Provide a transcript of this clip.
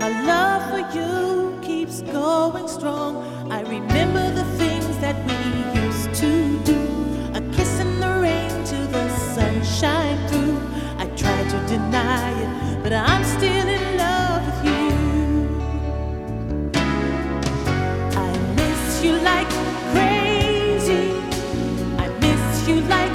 our love for you keeps going strong. I remember the things that we used to do. A kiss in the rain till the sunshine through. I tried to deny it, but I'm still in love with you. I miss you like crazy. I miss you like